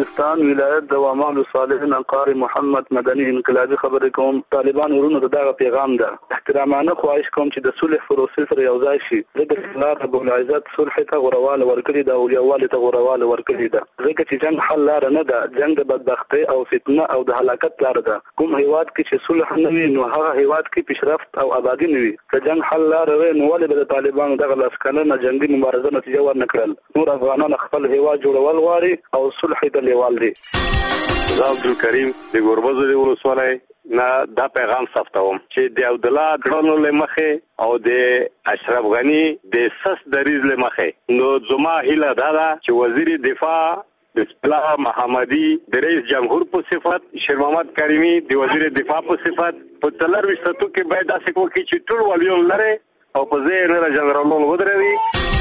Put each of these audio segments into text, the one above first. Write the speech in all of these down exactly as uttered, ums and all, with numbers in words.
بلوچستان ولایت د وامال صالحین قاری محمد مدني انقلابي خبرې کوم. طالبان ورونو ته دا پیغام ده، احترامانه خواهش کوم چې د صلح پروسې سره یو ځای شي. ځکه چې الله رب العزت صلح ته غوړواله ورکړي ده او یووالي ته غوړواله ورکړي ده. ځکه چې جنگ حل لار نه ده، جنگ د بدبختۍ او فتنه او د هلاکت لار ده. کوم هیواد کې چې صلح نه وي نو هغه هیواد کې پیشرفت او آبادی نه وي. که جنگ حل لار وي نو ولې به د طالبانو دغه لاسکنه جنگي مبارزه نتیجه ورنکړل. نور افغانان خپل هیواد جوړول غواړي او صلح د لیوال دی. زه عبدالکریم د ګوربزو د ولسوالۍ نه دا پیغام ثبتوم چې د عبدالله کړنو له مخې او د اشرف غنی د سس دریز له مخې نو زما هیله دا ده چې وزیر دفاع بسم الله محمدي د رئیس جمهور په صفت، شیر محمد کریمی د وزیر دفاع په صفت په څلور وشتو کې باید داسې وکړي چې ټول ولیون لري او په ځای نه جنرالون ودروي.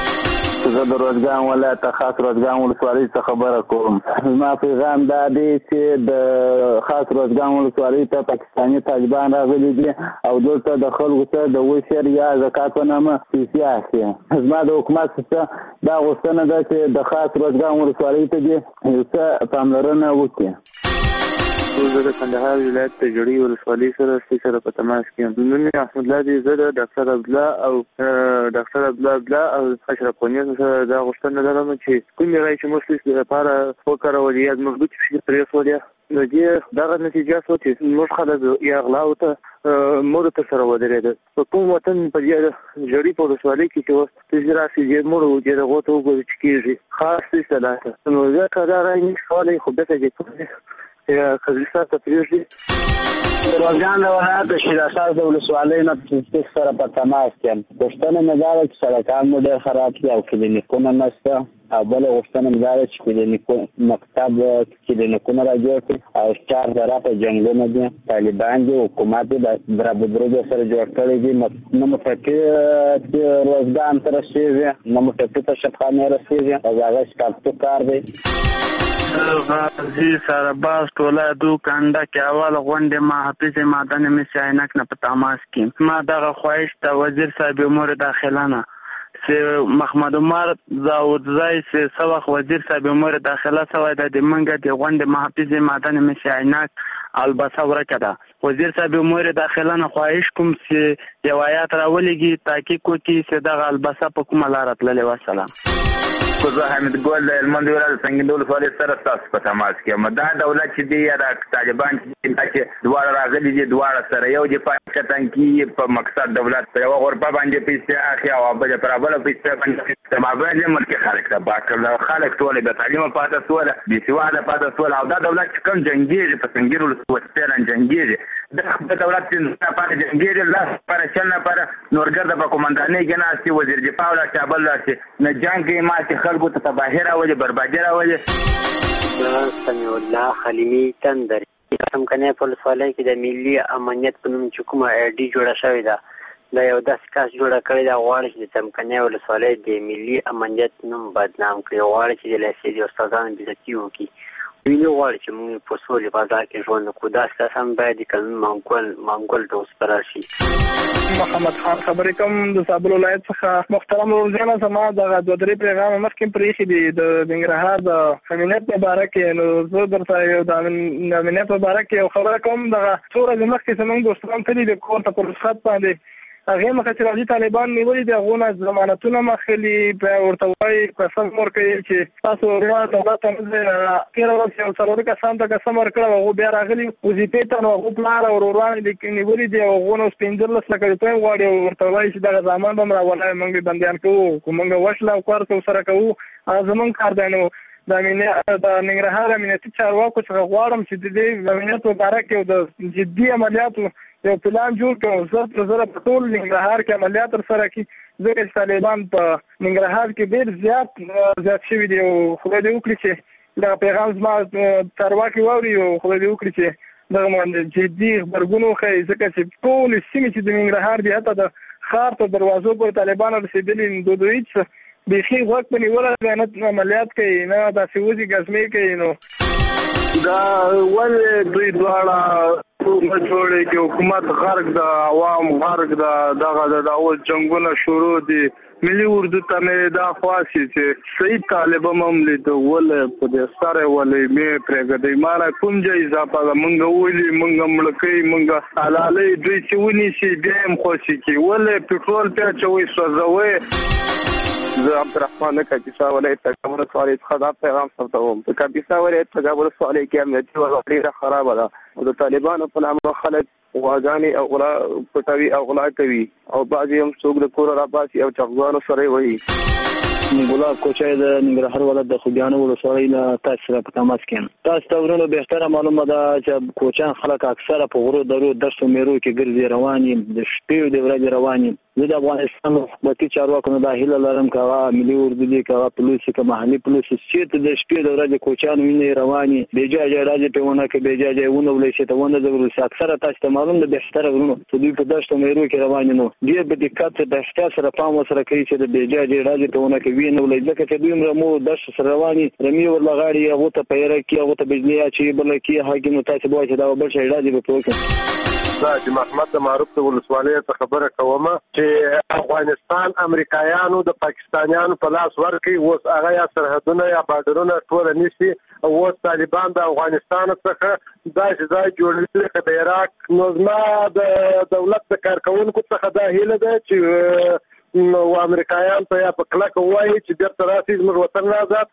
زه د روزګان ولایت خاص روزګان ولسوالۍ څخه خبره کوم. زما پیغام دا دی چې د خاص روزګان ولسوالۍ ته پاکستاني طالبان راغلي دي او دلته د خلکو ته د وشر یا زکات په نامه پیسې اخلي. زما د حکومت څخه دا غوښتنه ده چې د خاص روزګان ولسوالۍ ته دې یو څه پاملرنه وکړي. زه د کندهار ولایت د جړی ولسوالۍ سره سره په تماس کې یم. نن احمد الله دی، زه د ډاکټر عبدالله او ډاکټر عبدالله عبدالله او اشرف غنی سره دا غوښتنه لرم چې کومې رایې چې موږ لپاره وکارول یا مضبوط شي پرېښودل نو دې دغه نتیجه شو چې موږ خلک یا اغلاو ته مور ته سره ودرېده. په کوم وطن په دې جړی په ولسوالۍ کې چې اوس د راسي چې مور دې دغه ته وګوري چې کېږي خاص څه صلاحیت نو زه کله راځي نشولای خو به ته یا کلیسا ته پیږي. روزګان ولایت د شیر اساس د ولسوالۍ نه تاسو سره په تماس کې غوښتنه مې دا چې سړکان مو ډېر خراب دي او کلینیکونه نشته او بل غوښتنه مې دا چې کلینیکونه مکتب کلینیکونه راجوړ کړي او چار درا په جنگلونو دي طالبان دي حکومت د برابرۍ سره جوړ کړی دي. نو متفق روزګان تر رسیږي نو متفق شپخانه رسیږي او هغه څه کار دی. غازی سرباز ټوله دو کنده کې اول غونډه ما حافظ مدني مې عینک نه په تماس کې ما دغه خواهش ته وزیر صاحب امور داخله نه سه محمد عمر زاودزای سه سوخ وزیر صاحب امور داخله سوای د منګه د غونډه ما حافظ مدني مې عینک البته ورکړه. وزیر صاحب امور داخله نه خواهش کوم چې روایت راولېږي تحقیق وکړي چې دغه البته په کومه لار تللی. والسلام. زه حمید ګل د هلمند ولایت سنګین ولسوالۍ سره تاسو په تماس کې یم. دا دولت چې دی یا د طالبان چې دواړه راغلي دي دواړه سره یو د پاکستاني په مقصد دولت په یو غربه باندې پیسې اخی او بل پر بل پیسې باندې مابین ملک خلک ته باکل خلک ټول د تعلیم پاتې سول د سواده پاتې سول او دا دولت کوم جنگي په سنګین ولسوالۍ جنگي د دولت په پاتې جنگي لاس پر چنه پر نورګرد په کومندانۍ کې ناسي وزیر دفاع ولا شابل لاسي نه جنگ کې ما خلکو ته تباهی راولي بربادي راولي. سمیع الله خلیمی تندر څمکنه په ولسوالۍ کې د ملي امنیت په نوم چې کومه آی ډي جوړه شوې ده دا یو داسې کس جوړه کړې ده غواړي چې د څمکنه ولسوالۍ د ملي امنیت نوم بدنام کړي غواړي چې د لیسې د استادانو بېزتي وکړي ویني غواړي چې موږ په سولې فضا کې ژوند وکړو. داسې کس هم باید د قانون منګول منګول ته وسپارل شي. محمد خان خبرې کوم د زابل ولایت څخه. محترم روزانه زما دغه دوه درې پیغام مخکې پرېښي دي د ننګرهار د امنیت په باره کې نو زه درته یو د امنیت په باره کې یو خبره کوم. دغه څو ورځې مخکې زموږ دوستان تللي دي کور ته په رخصت باندې هغې مخه چې راځي طالبان نیولي دي هغو نه ضمانتونه مخلي ورته وایي قسم ورکوي چې تاسو دولت ته نه ځئ. تېره ورځ یو څلورو کسانو ته قسم ورکړی هغو بیا راغلي وظیفې ته نو هغو پلار او وروران یې نیولي دي هغو نه اوس پنځلس لکه روپۍ غواړي او ورته وایي چې دغه زامان به م راولئ موږ به بندیان کوو خو موږ وشله او کار سره کوو هغه زموږ کار دی. نو د ننګرهار امنیتي چارواکو څخه غواړم چې د دې امنیت په باره کې د جدي عملیاتو یو پلان جوړ کړو. زر تر زره په ټول ننګرهار کې عملیات ترسره کړي ځکه چې طالبان په ننګرهار کې ډېر زیات زیات شوي دي او خدای دې وکړي چې دغه پیغام زما چارواکي واوري او خدای دې وکړي چې دغه جدي غبرګون وښیي ځکه چې ټولې سیمې چې د ننګرهار دي حتی د ښار تر دروازو پورې طالبان رسېدلي نو دوی هېڅ بیخي غوږ په نیولی دی نه عملیات کوي نه داسې وځي ګزمې کوي. نو دا ولې دوی دواړه حکومت جوړې کې حکومت غرق د عوام غرق د دغه د اول جنګونه شروع دي ملي اردو ته مې دا خواسي چې صحیح طالب هم لیدو ولې په دې سره ولې مې پرېږدي مالا کوم ځای اضافه ده مونږ ولې مونږ ملکي مونږ حلالي دوی چې ونیسي بیا هم خوشي کی ولې پټرول بیا چوي سوځوي. زه عبدالرحمن کاپیسا ولایت تګابل ولسوالۍ څخه دا پیغام ثبتوم. د کاپیسا ولایت تګابل ولسوالۍ کې امنیتي وضعیت ډېره خرابه ده او د طالبانو په نامه خلک غواګانې او غلا پټوي او غلا کوي او بعضې هم څوک د کوره راباسي او چغځانو سره یې وهي. ګلاب کوچای د ننګرهار ولایت د خوږیاڼو ولسوالۍ نه تاسو سره په تماس کې یم. تاسو ته ورونو بهتره معلومه ده چې کوچیان خلک اکثره په غرو درو درسو میرو کې ګرځي روان یم د شپې د ورځې روان یم. زه د افغانستان حکومتي چارواکو نه دا هیله لرم که هغه ملي اردو دي که هغه پولیس که محلي پولیس چېرته د شپې د ورځې کوچیان وینې روانې بې جای جای راځي پرې ونه کړي بې جای جای ونولئ شي ته ونه ځورول شي. اکثره تاسو ته معلوم ده بهتره ورونو چې دوی په دشتو میرو کې روان نو ډېر په دقت د احتیاط سره پام ورسره کوي چې د بې جای جای راځي پرې ونه کړي وینولئ ځکه چې دوی رمو دشت سره رواني رمي ورله غاړي هغو ته پیره کړي هغو ته بجلي اچوي بله کړي هغې نو تاسې به وایي چې دا بل شی راځي به پرې وکړي. دا چې محمد د معروف د ولسوالۍ څخه خبره کوم چې افغانستان امریکایانو د پاکستانیانو په لاس ورکړي اوس هغه یا سرحدونه یا بارډرونه ټول نیسي او اوس طالبان د افغانستان څخه داسې ځای جوړوي لکه د عراق. نو زما د دولت د کارکوونکو څخه دا هیله ده چې نو امریکایان ته یا په کلکه وایي چې بیرته راسي زموږ وطن آزاد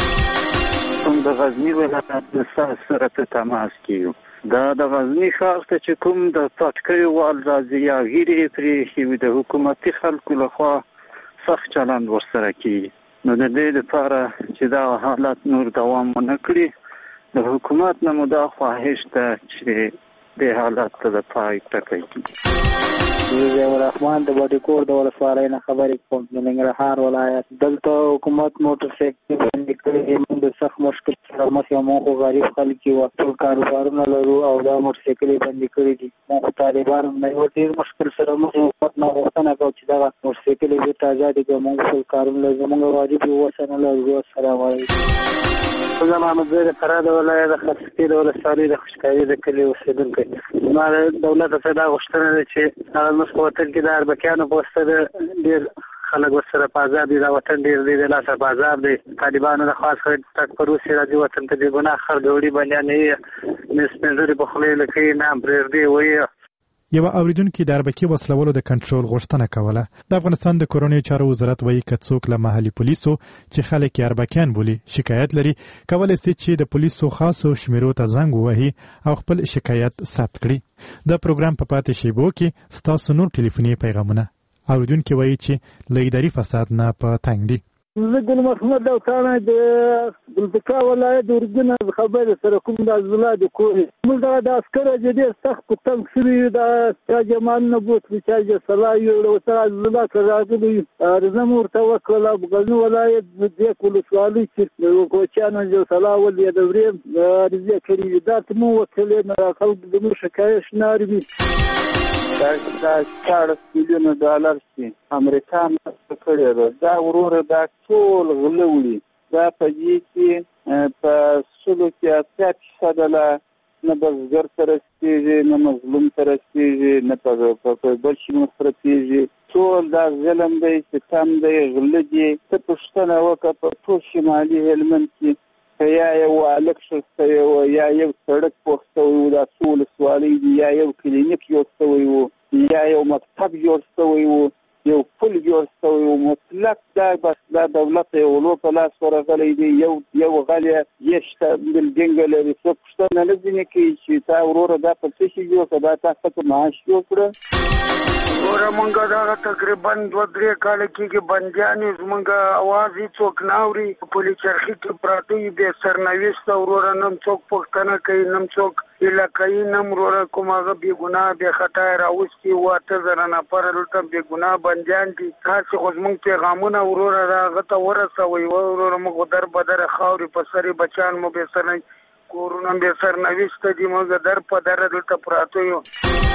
کړي. کوم د غزني ولایت سره په تماس کې یو. دا د غزني ښار ته چې کوم د پټکیو وال راځي یا غیرې پرېښي وي د حکومتي خلکو لخوا سخت چلند ورسره کېږي. نو د دې لپاره چې دا حالت نور دوام ونه کړي د حکومت نه مو دا خواهش ده چې دې حالت ته د پای ټکی کړي. زه الرحمن د بټکور د ولسوالۍ نه خبرې کوم د ننګرهار ولایت. دلته حکومت موټر سایکل باندې کړي موږ د سخت مشکل سره مخ یو موږ غریب خلک یو ټول کاروبارونه لرو او دا موټر سایکل باندې کړي دي. موږ طالبان نه یو ډیر مشکل سره مخ یو پټ نه غوښتنه کوي چې دا موټر سایکل به تازه دي موږ ټول کارونه زموږ واجب وسنه لرو. السلام علیکم. زه محمد زید فراد ولایت د خاصیت د ولسوالۍ د خوشکاري د کلی اوسیدونکی. ما دولت ته دا غوښتنه ده چې هغه زموږ په وطن کې د اربکیانو په واسطه ډېر خلک ورسره په عذاب دي. دا وطن ډېر دی د لاسه په عذاب دی. طالبانو د خاص تک پر روسي راځي وطن ته بې ګناه خر ګوړي بندیان یې نه سپین ږیري په خولې لکۍ نه هم پرېږدي وایي. یو اوریدونکي د اربکي وسلولو د کنټرول غوښتنه کوله. د افغانستان د کورنیو چارو وزارت وایي که څوک له محلي پولیسو چې خلک یې اربکیان بولي شکایت لري کولی سي چې د پولیسو خاصو شمیرو ته زنګ ووهي او خپل شکایت ثبت کړي. د پروګرام په پاتې شیبو کې ستاسو نور ټلیفوني پیغامونه. اوریدونکي وایي چې له اداري فساد نه په تنګ دي. زه ګل محمد داوطانه د ګلبکا ولایت د اردن خبره سره کوم د عزله د کورې موږ دغه د عسکر جدي سخت په تنګ شوي د چاجمان نه بوت چې صلاح یو ورته عزله راغلي رزم ورته وکړه په غزني ولایت د ولسوالۍ چې د کوچیانو د صلاح ولې د وریم رضا کړی دا مو وکړل نه خلک د مو شکایت ناروي. دا چارلس میلیون ډالر چې امریکا مصرف کړی دی دا وروره دا ټول غله وړي. دا په دې کې په سلو کې اتیا فیصده له نه بزګر ته رسېږي نه مظلوم ته رسېږي نه په بل شي مصرفېږي. ټول دا ظلم دی ستم دی غله دي. ته پوښتنه وکړه په ټول شمالي هلمند کې که یا یو هلک ښه شوی و یا یو سړک پوخ شوی و دا څو ولسوالۍ دي یا یو کلینیک جوړ شوی و یا یو مکتب جوړ شوی و یو پل جوړ شوی و. مطلق دا بس دا دولت یو غلو په لاس ورغلی دی. یو یو غلی یشته بلډینګ لري. څوک پوښتنه نه ځینې کوي چې تا وروره دا په څه شي جوړ کړه دا تا څه معاش جوړ کړه. وروره مونږ دغه تقریبا دوه درې کاله کېږي بندیان یو زمونږ اواز هېڅوک نه اوري. پلي چرخي کې پراته وي بې سرنویسته وروره نه څوک پوښتنه کوي نه څوک علاقایي نه وروره کوم هغه بې ګناه بې خطا یې راوستي وو. اته زره نفره دلته بې ګناه بندیان دي. هسې خو زمونږ پیغامونه وروره هغه ته ورسوئ وروره موږ در بدره خاورې په سرې بچیان مو بې سر کورونه بې سرنویسته دي. موږ در په دره دلته پراته یو.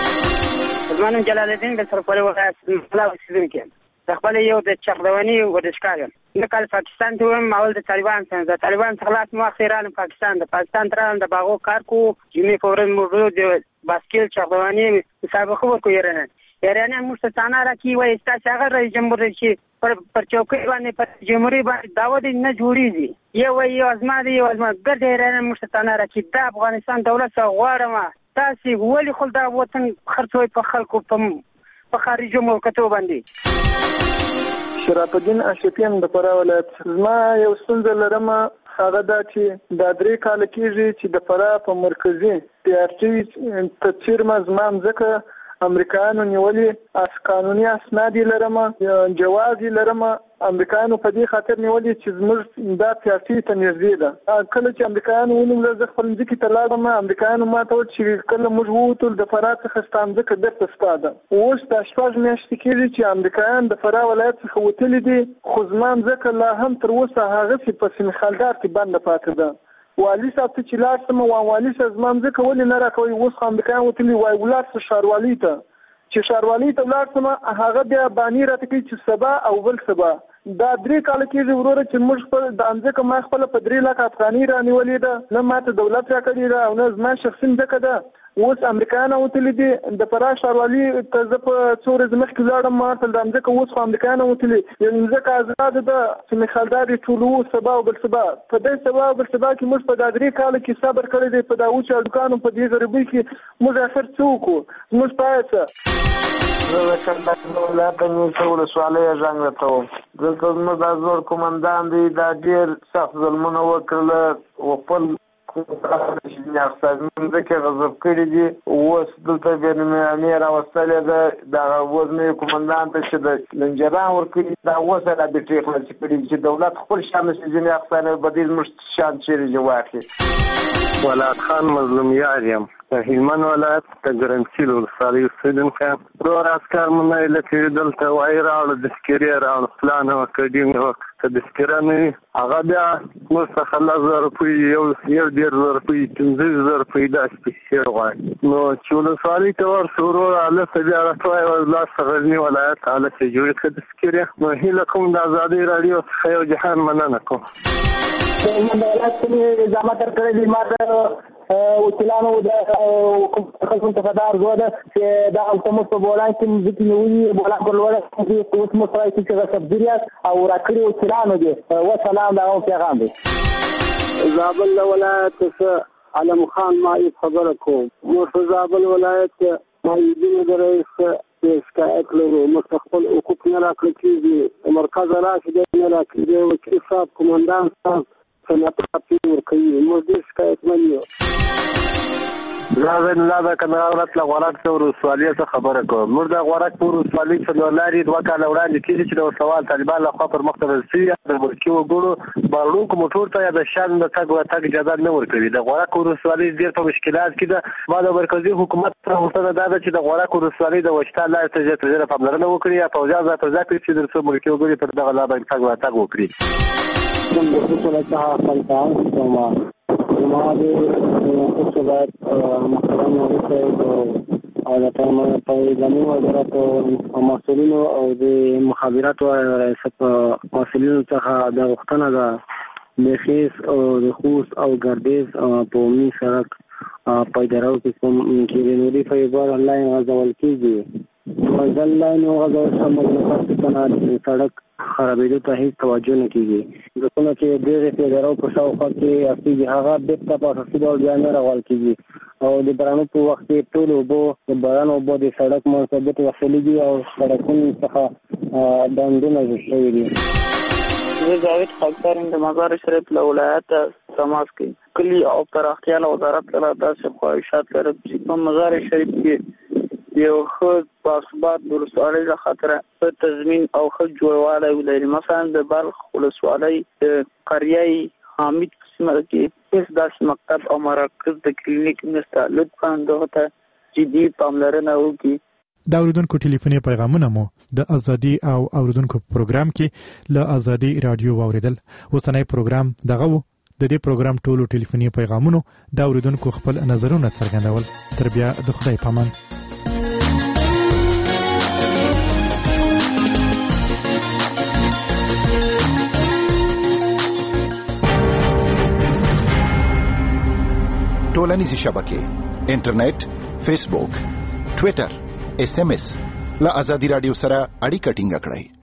زما نوم جلال الدین د سرپل ولایت ملا اوسېدونکی یم. د خپل یو د چغدوني ورزشکار یم. زه کله پاکستان ته ویم اول د طالبان څخه د طالبان څخه لاس مو اخلي رالم پاکستان د پاکستان ته رالم د باغو کار کوو جمعې په ورځ موږ د باسکل چغدوني مسابقه ورکوو. یاره ایرانیان موږ ته څانه راکوي وایي ستاسې هغه رئیس جمهور دی چې پر پر چوکۍ باندې پر جمهوري باندې دعوه دی نه جوړېږي یو وایي یو زما دی یو زما ګرد ایرانیان موږ ته څانه راکوي دا افغانستان دولت څخه غواړم تاسې ولې خو دا وطن خرڅوئ په خلکو په خارجي ملکتو باندې شرف الدین اشرفي یم د فراه ولایت. زما یو ستونزه لرم هغه دا چې دا درې کاله کېږي چې د فراه په مرکزي پی آر ټي ته چیرمه زما مځکه امریکایانو نیولې اس قانوني اسناد یې لرم جواز یې لرم امریکایانو په دې خاطر نیولې چې زموږ دا پی آر ټي ته نږدې ده. کله چې امریکایانو ونیول زه خپل مځکې ته لاړم امریکایانو ما ته وویل چې کله موږ ووتل د فراه څخه ستا مځکه بېرته ستا ده. اوس دا شپږ میاشتې کېږي چې امریکایان د فراه ولایت څخه وتلي دي خو زما مځکه لا هم تر اوسه هغسې په سیم خالدار کې بنده پاتې ده. والي صاحب ته چې لاړ شم وام والي صاحب زما مځکه ولې نه راکوئ اوس خو امریکایان وتلي وایي ولاړ شه ښاروالۍ ته چې ښاروالۍ ته ولاړ شم هغه بیا بانې راته کوي چې سبا او بل سبا دا درې کاله کېږي وروره چې موږ خپل د مځکه ما خپله په درې لکه افغانۍ رانیولې ده نه ماته دولت راکړې ده او نه زما شخصي مځکه ده. اوس امریکایان وتلي دي د فراه ښاروالۍ ته زه په څو ورځې مخکې ولاړم ما ته د مځکه اوس خو امریکایان وتلي یو مځکه ازاده ده چې مخالدار یې ټولوو سبا او بل سبا په دې سبا او بل سبا کې موږ په دا درې کاله کې صبر کړی دی په دا وچو هډوکانو په دې غریبۍ کې موږ اخر څه وکړو زموږ پایه څه. زه د کندهار ولایت نیمڅه ولسوالۍ زنګ راته دلته زموږ دا زوړ قومندان دی دا ډېر سخت ظلمونه وکړله خپل ځکه غضب کړي دي اوس دلته بېنامي راوستلې ده دغه اوس نوي قومندان ته چې د لنجران ورکړي دا اوس یې رابطې خلاصې کړي چې دولت خپل شان نشي ځینې افغانۍ به دې زموږ شان چیرې دې واخلي. ولایت خان مظلوم یار یم د هلمند ولایت د ګرمسیر ولسوالۍ اوسېدونکی یم. ورور عسکر مو نه لکه دلته وایي راوړه دسکرې راوړه فلان اکاډمي وکړه که دسکره نه وي هغه بیا موږ څخه لس زره روپۍ یو یو ډېر زره روپۍ پنځه زره روپۍ داسې پیسې غواړي نو چې ولسوالۍ ته ورسو ورور هلته بیا راته وایي ولاسته غزني ولایت هلته یې جوړې کړه دسکرې نو هیله کوم د ازادۍ راډیو څخه یو جهان مننه کوم. د هلمند ولایت څخه اجازه درکړې دي ما ته وکیلانو د خلکو څخه دا ارزو ده چې دا هلته موږ په بولان کې مځکې نیولي بولان په لوړه کې اوس موږ سره چې هغه سبزي یاست او راکړي وکیلانو دي وسلام د هغه پیغام دی. زابل ولایت څخه علم خان مایب خبره کوم موږ په زابل ولایت کې مایبینو د رئیس شکایت لرو موږ خپل حقوق نه راکړل کېږي مرکز راشي دی نه راکړي وکیل صاحب قومندان صاحب صنعت ورکوي موږ ډېر شکایتمن یو. زه الله د کندهار ولایت له غوراک ولسوالۍ څخه خبره کوم. موږ د غوراک ولسوالۍ څلور لارې دوه کاله وړاندې کېږي چې د ورته طالبان لخوا پر مخ تړل شوي د ملکي وګړو بارونکو موټرو ته یا د شان د تګ ورتګ اجازه نه ورکوي. د غوراک ولسوالۍ ډېر په مشکلات کې ده. ما د مرکزي حکومت څخه غوښتنه دا ده چې د غوراک ولسوالۍ د وچتا لارې ته زیاته زیاته پاملرنه وکړي یا پوځیان ځای کړي چې تر څو ملکي وګړي پر دغه لاره باندې تګ ورتګ وکړي. ما د خصوص باید محترم وروسته او د پیغامي وزارت مسؤلینو او د مخابراتو ریاست مسؤلینو څخه د غوښتنه ده د خیس او د خوست او ګردیز په عمومي سړک پایدارو کې کوم کې نوري فایبر آنلاین غځول کېږي غځل لاین او غځول شامل نه سړک خرابېدو ته هیڅ توجه نه کېږي. د کومه چې ډېرې پیدارو په شاوخوا کې اصلي هغه بېرته په اساسي ډول بیا نه راغول کېږي او د بارانو په وخت کې ټول اوبه د باران اوبه د سړک منځ ته بېرته وصلې دي او سړکونو څخه ډنډونه جوړ شوي دي. زه جاوید خاکسار یم د مزار شریف له ولایت تماس کوي. کلي او پراختیا له وزارت له داسې خواهشات لرم چې په مزار شریف کې یو ښه باثبات ولسوالۍ له خاطره ښه تضمین او ښه جوړوالی ولري. مثلا د بلخ ولسوالۍ د قریه حامد په سیمه کې هېڅ داسې مکتب او مراکز د کلینیک نشته. لطفا دغه ته جدي پاملرنه وکړي. د اوریدونکو ټلیفوني پیغامونه مو د ازادي او اوریدونکو پروګرام کې له ازادي رادیو واوریدل. اوسنی پروګرام دغه و. د دې پروګرام ټولو ټلیفوني پیغامونو د اوریدونکو خپل نظرونه څرګندول. تر بیا د خدای پامان. ټولنیزې شبکې انټرنیټ، فیسبوک، ټویټر، اس ام اس، له ازادي رادیو سره اړیکه ټینګه کړئ.